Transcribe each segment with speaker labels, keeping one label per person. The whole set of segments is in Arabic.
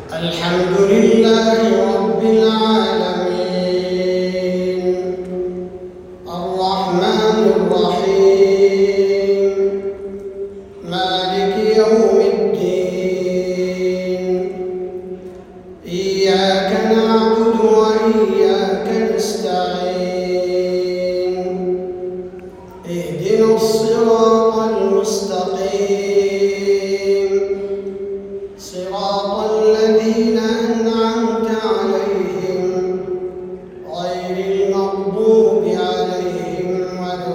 Speaker 1: الحمد لله رب العالمين الرحمن الرحيم مالك يوم الدين إياك نعبد وإياك نستعين اهدنا الصراط المستقيم صراط الذين أنعمت عليهم غير المغضوب عليهم ولا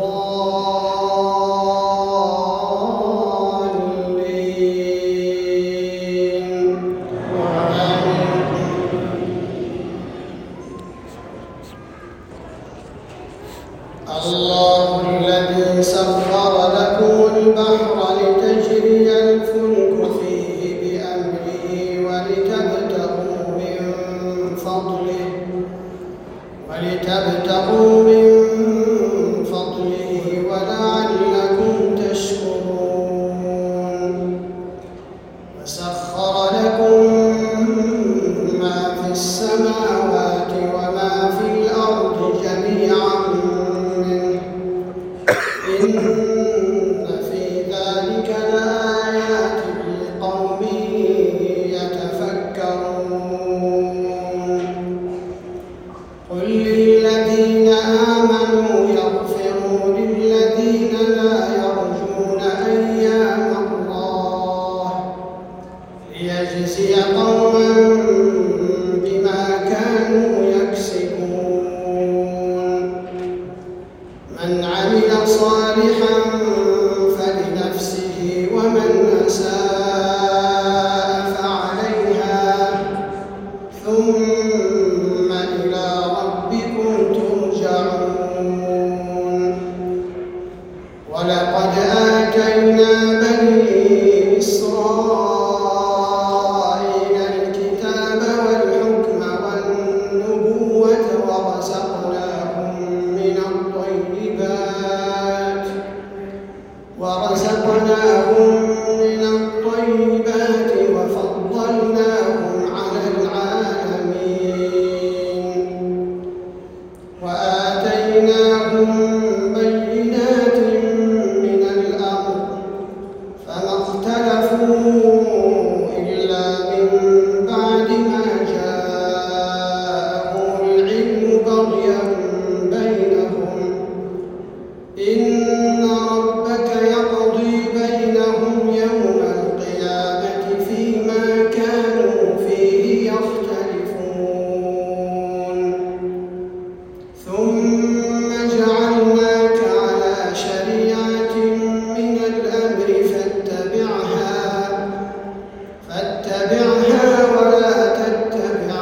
Speaker 1: الضالين آمين. الله الذي سخر لكم البحر لتجري الفلك فيه بأمره ولتبتغوا من فضله ولعلكم تشكرون وسخر لكم ما في السماوات وما في الأرض جميعا منه إن في ذلك لآيات لقوم يتفكرون قل للذين آمنوا يغفروا للذين لا يرجون أيام الله ليجزي قوما بما كانوا يكسبون من عمل صالحا فلنفسه ومن أساء فعليها ثم إلى ربكم ترجعون ولقد آتينا بني إسرائيل الكتاب والحكم والنبوة ورزقناهم من الطيبات وفضلناهم على العالمين وآتيناهم بينات من الأمر فما اختلفوا إلا من بعد ما جاءهم العلم بغيا بينهم إن ربك يقضي بينهم يوم القيامة فيما كانوا فيه يختلفون ثم جعلناك على شريعة من الأمر فاتبعها ولا تتبع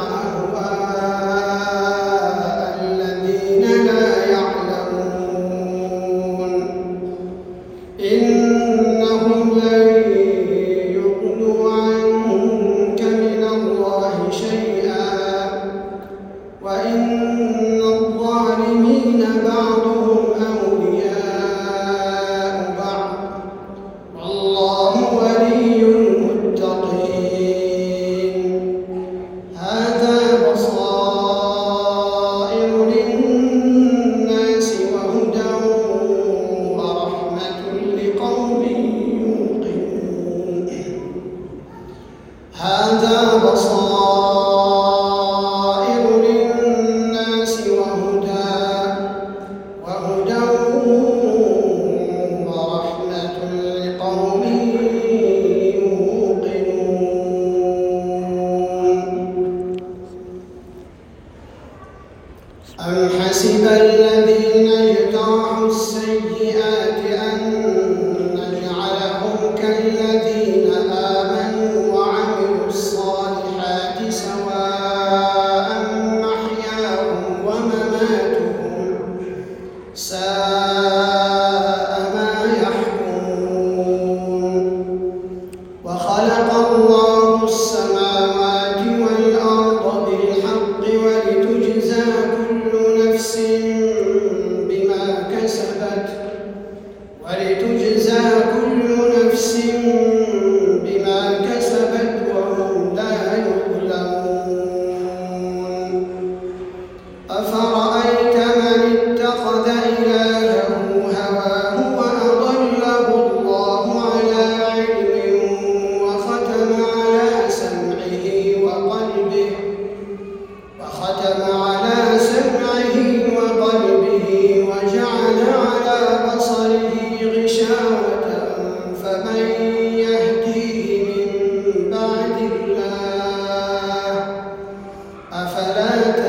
Speaker 1: أهواء الذين لا يعلمون إنهم لن يغنوا عنك من الله شيئا وإن الظالمين بعضهم أولياء بعض والله ولي المتقين هذا بصائر للناس وهدى ورحمة لقوم يوقنون هذا بصائر للناس وهدى ورحمة لقوم يوقنون أم حسب الذين اجترحوا السيئات أن نجعلهم كالذين آمنوا وعملوا الصالحات سواء محياهم ومماتهم ساء ما يحكمون وخلق الله السماوات والأرض بالحق ولتجزى كل نفس وختم على سمعه وقلبه وجعل على بصره غشاوة فمن يهديه من بعد الله أفلا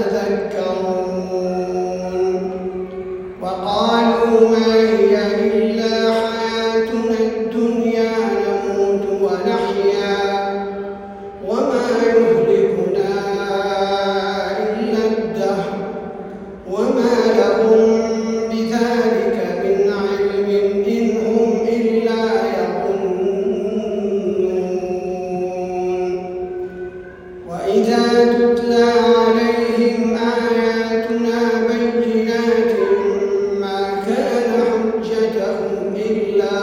Speaker 1: تذكرون وقالوا ما هي إلا حياتنا الدنيا نموت ونحيا وما يهلكنا إلا الدهر وما لهم بذلك من علم إن هم إلا يظنون وإذا تتلى عليهم آياتنا بينات ما كان حجتهم إلا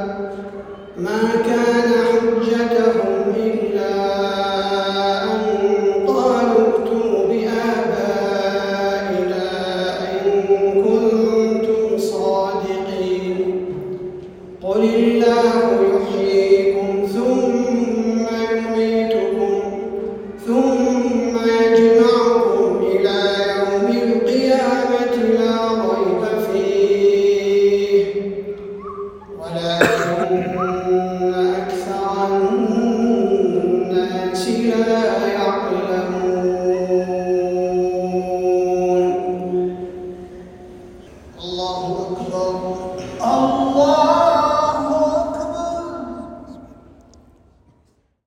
Speaker 1: أن قالوا ائتوا بآبائنا إن كنتم صادقين قل الله يحييكم ثم يميتكم ثم يجمعكم إلى يوم القيامة لا ريب فيه ولكن أكثر الناس لا